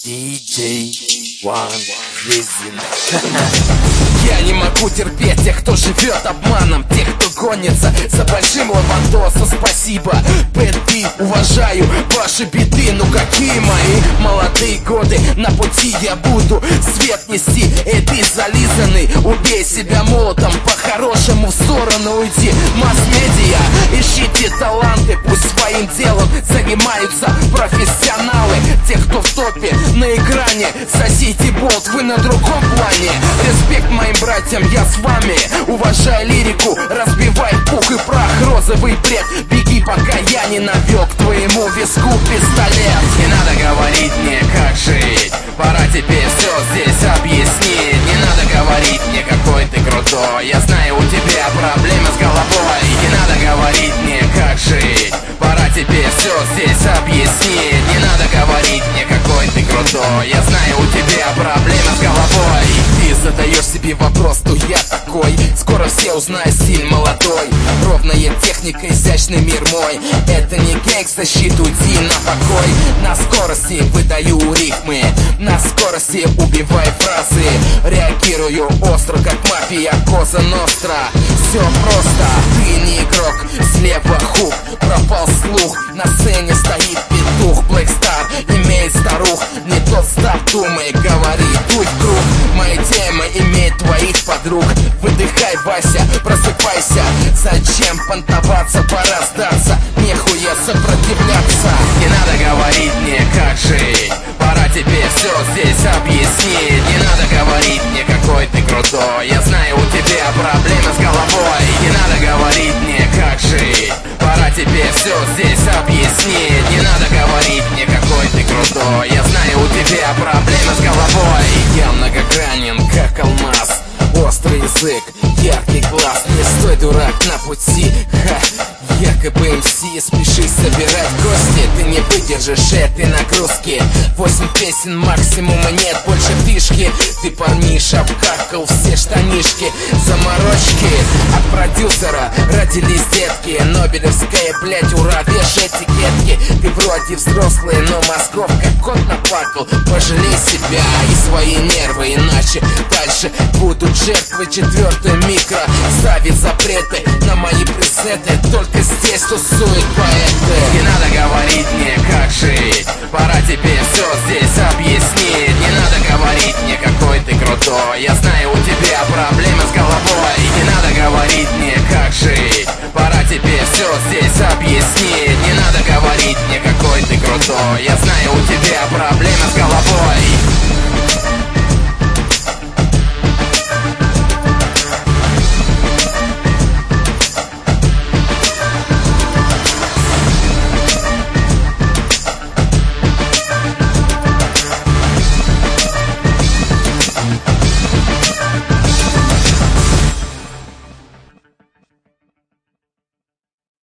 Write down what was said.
DJ One Reason. Я не могу терпеть тех, кто живет обманом, тех, кто гонится за большим лавандосом. Спасибо, бэдби, уважаю ваши беды. Ну какие мои молодые годы, на пути я буду свет нести. Эй, ты зализанный, убей себя молотом, по-хорошему в сторону уйди. Масс-медиа, ищите таланты, пусть своим делом занимаются профессионалы. Те, кто в топе на экране, сосите болт, вы на другом плане. Респект моим братьям, я с вами. Уважай лирику, разбивай пух и прах. Розовый бред, беги, пока я не навел к твоему виску пистолет. Не надо говорить мне, как жить, пора тебе все здесь объяснить. Не надо говорить мне, какой ты крутой, я знаю, у тебя проблемы с головой. Не надо говорить мне, как жить, пора тебе все здесь объяснить. Не надо говорить мне, какой ты крутой, я знаю, у тебя проблемы с головой. Ты задаешь себе вопрос, кто я такой? Скоро все узнают стиль молодой. Ровная техника, изящный мир мой. Это не гангста-щит, уйди на покой. На скорости выдаю рифмы, на скорости убиваю фразы. Реагирую остро, как мафия Коза Ностра. Все просто, ты не игрок, слева хук, пропал слух. На сцене стоит петух, Блэкстар имеет старух. Не тот став, думай, говори, будь круг. Мои темы имеют твоих подруг. Выдыхай, Вася, просыпайся. Зачем понтоваться, пора сдаться. Нехуя сопротивляться. Не надо говорить мне, как жить, пора тебе все здесь объяснить. Не надо говорить мне, какой ты крутой, я знаю, у тебя проблемы с головой. Не надо говорить мне, как жить, пора тебе все здесь объяснить. Не надо говорить мне, какой ты крутой, я знаю, у тебя проблемы с головой. Я многогранен, как алмаз, острый язык, яркий глаз. Не стой, дурак, на пути, ха. Якобы МС, спеши собирать гости. Ты не выдержишь этой нагрузки. 8 песен максимума, нет больше фишки. Ты, парниша, обкакал все штанишки. Заморочки от продюсера родились детки. Нобелевская, блять, ура, вешай этикетки. Ты вроде взрослый, но мозгов как кот наплакал. Пожалей себя и свои нервы, иначе дальше будут жертвы. Четвертый микро ставит запреты на мои пресеты. Только здесь тусуют поэты. Не надо говорить мне, как жить, пора тебе все здесь объяснить. Не надо говорить мне, какой ты крутой, я знаю, у тебя проблемы с головой. Не надо говорить мне, как жить, пора тебе все здесь объяснить. Не надо говорить мне, какой ты крутой, я знаю, у тебя проблемы с головой.